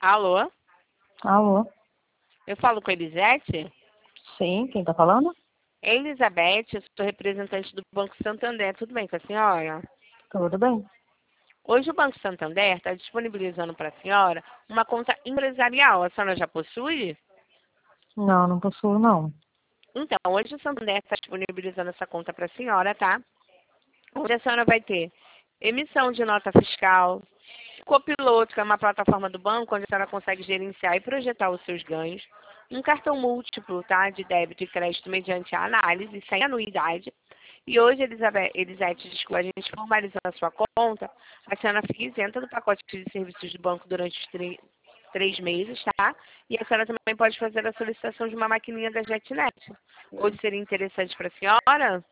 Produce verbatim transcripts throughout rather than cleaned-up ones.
Alô? Alô? Eu falo com a Elisete? Sim, quem tá falando? Elizabeth, eu sou representante do Banco Santander. Tudo bem com a senhora? Tudo bem. Hoje o Banco Santander está disponibilizando para a senhora uma conta empresarial. A senhora já possui? Não, não possuo, não. Então, hoje o Santander está disponibilizando essa conta para a senhora, tá? Onde a senhora vai ter emissão de nota fiscal, Copiloto, que é uma plataforma do banco onde a senhora consegue gerenciar e projetar os seus ganhos, um cartão múltiplo, tá, de débito e crédito mediante a análise, sem anuidade. E hoje, Elizabeth, Elisete, desculpa, a gente formalizando a sua conta, a senhora fica isenta do pacote de serviços do banco durante os três, três meses, tá? E a senhora também pode fazer a solicitação de uma maquininha da JetNet. Hoje seria interessante para a senhora?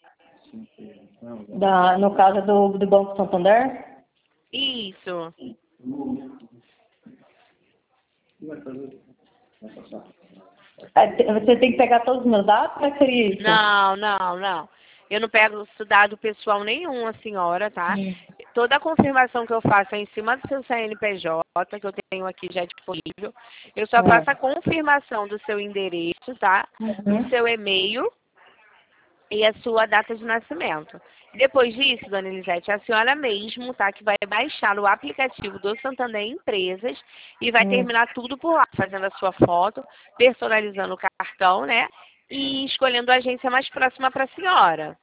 Da, no caso do, do Banco Santander? Isso. É, te- Você tem que pegar todos os meus dados? Como é que seria isso? Não, não, não. Eu não pego dado pessoal nenhum, a senhora, tá? Hum. Toda a confirmação que eu faço é em cima do seu C N P J, que eu tenho aqui já disponível. Eu só faço a É. confirmação do seu endereço, tá? Do Uhum. seu e-mail e a sua data de nascimento. Depois disso, dona Elisete, a senhora mesmo, tá, que vai baixar o aplicativo do Santander Empresas e vai Hum. terminar tudo por lá, fazendo a sua foto, personalizando o cartão, né, e escolhendo a agência mais próxima para a senhora.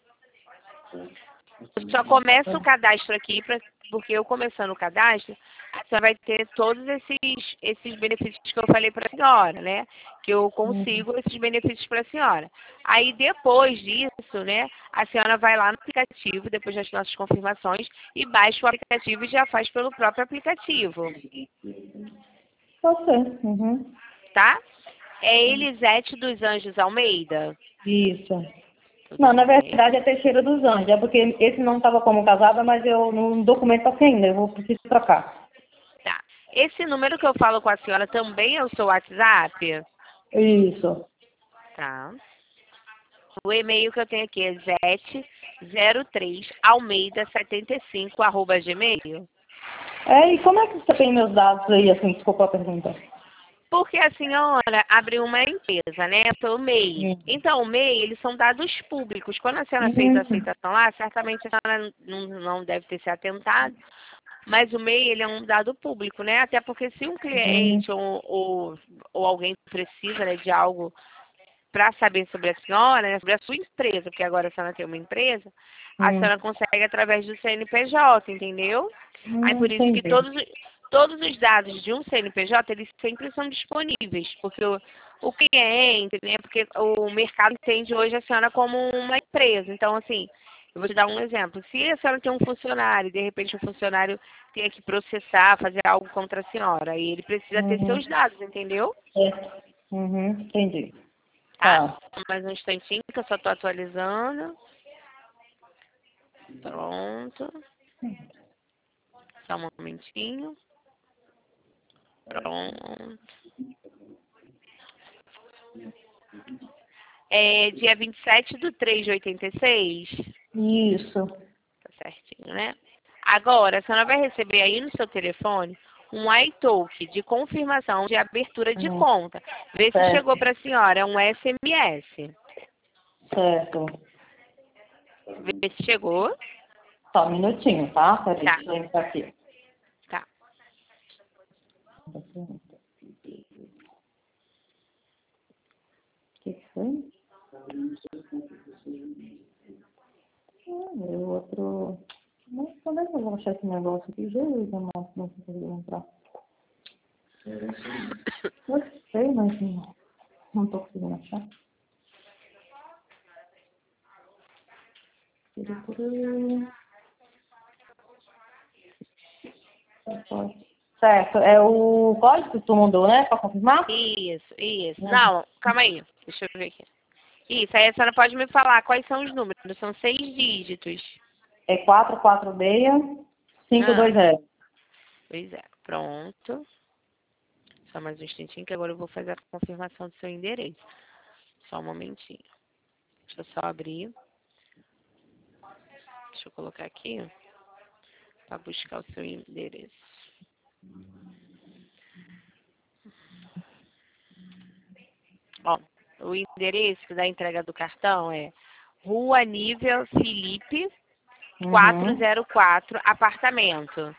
Só começa o cadastro aqui, pra, porque eu começando o cadastro, a senhora vai ter todos esses, esses benefícios que eu falei para a senhora, né? Que eu Uhum. consigo esses benefícios para a senhora. Aí depois disso, né, a senhora vai lá no aplicativo, depois das nossas confirmações, e baixa o aplicativo e já faz pelo próprio aplicativo, Pode ser. Uhum. tá? É Elisete dos Anjos Almeida. Isso. Tudo Não, na bem. verdade é Teixeira dos Anjos. É porque esse não estava como casada, mas eu no documento tá sem ainda. Eu vou precisar trocar. Tá. Esse número que eu falo com a senhora também é o seu WhatsApp? Isso. Tá. O e-mail que eu tenho aqui é zete zero três almeida setenta e cinco arroba gmail. É, e como é que você tem meus dados aí, assim, desculpa a pergunta? Porque a senhora abriu uma empresa, né, pelo M E I. Hum. Então, o M E I, eles são dados públicos. Quando a senhora fez a Uhum. aceitação lá, certamente a senhora não, não deve ter se atentado, mas o M E I, ele é um dado público, né? Até porque se um Uhum. cliente ou, ou, ou alguém precisa, né, de algo para saber sobre a senhora, né, sobre a sua empresa, porque agora a senhora tem uma empresa, a Hum. senhora consegue através do C N P J, entendeu? Aí Hum, por isso que entendi. todos, todos os dados de um C N P J, eles sempre são disponíveis, porque o, o cliente, né, porque o mercado entende hoje a senhora como uma empresa. Então, assim, eu vou te dar um exemplo. Se a senhora tem um funcionário, e de repente o funcionário tem que processar, fazer algo contra a senhora, aí ele precisa ter Uhum. seus dados, entendeu? É. Uhum, entendi. Tá? Tá. Mais um instantinho que eu só tô atualizando. Pronto. Só um momentinho. Pronto. É dia vinte e sete do três de oitenta e seis. Isso. Tá certinho, né? Agora, a senhora vai receber aí no seu telefone um iTalk de confirmação de abertura de Hum, conta. Vê se chegou certo. para a senhora, é um S M S. Certo. Vê se chegou. Só um minutinho, tá? Peraí, Tá, deixa eu entrar aqui. tá. O que que foi? Ah, meu outro... Mas quando é que eu vou achar esse negócio aqui? Jesus, eu não não consegui entrar. Eu sei, mas não, não tô conseguindo achar. Tururu. Certo, é o código que tu mandou, né? Pra confirmar? Isso, isso. Uhum. Não, calma aí. Deixa eu ver aqui. Isso, aí a senhora pode me falar quais são os números. São seis dígitos. É quatro quatro seis, cinco dois Ah, zero. pois é. Pronto. Só mais um instantinho que agora eu vou fazer a confirmação do seu endereço. Só um momentinho. Deixa eu só abrir. Deixa eu colocar aqui para buscar o seu endereço. Ó, o endereço da entrega do cartão é Rua Nível Felipe, Uhum. quatrocentos e quatro, apartamento.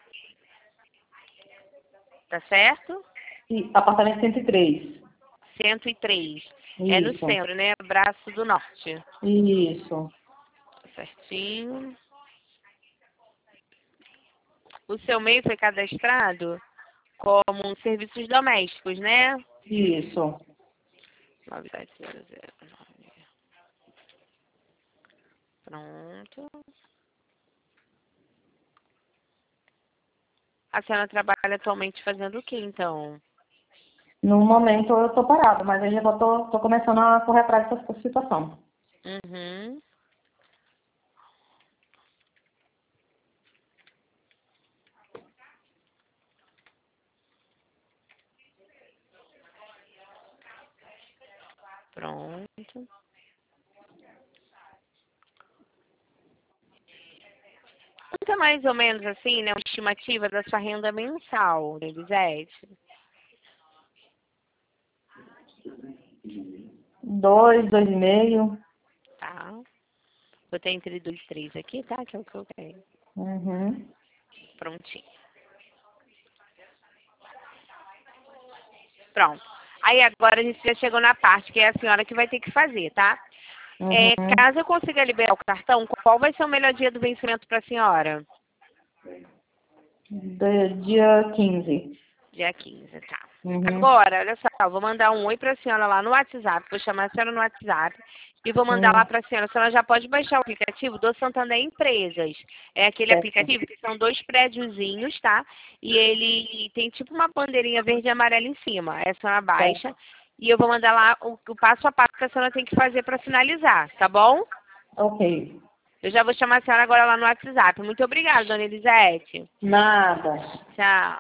Tá certo? E apartamento cento e três. cento e três. É no Isso. centro, né? Braço do Norte. Isso. Certinho. O seu meio foi cadastrado como serviços domésticos, né? Isso. nove sete zero zero nove. Pronto. A senhora trabalha atualmente fazendo o que, então? No momento eu tô parada, mas eu já tô, tô começando a correr atrás dessa situação. Uhum. Pronto. Conta mais ou menos assim, né? Uma estimativa da sua renda mensal, Elisete. Dois, dois e meio. Tá. Eu tenho entre dois e três aqui, tá? Que é o que eu tenho. Uhum. Prontinho. Pronto. Aí agora a gente já chegou na parte que é a senhora que vai ter que fazer, tá? É, Uhum. caso eu consiga liberar o cartão, qual vai ser o melhor dia do vencimento para a senhora? Do- dia quinze. Dia quinze, tá. Uhum. Agora, olha só, eu vou mandar um oi para a senhora lá no WhatsApp, vou chamar a senhora no WhatsApp e vou mandar lá Hum, para a senhora. A senhora já pode baixar o aplicativo do Santander Empresas. É aquele certo. aplicativo que são dois prédiozinhos, tá? E ele tem tipo uma bandeirinha verde e amarela em cima. Aí a senhora Certo. baixa e eu vou mandar lá o, o passo a passo que a senhora tem que fazer para finalizar, tá bom? Ok. Eu já vou chamar a senhora agora lá no WhatsApp. Muito obrigada, dona Elisete. Nada. Tchau.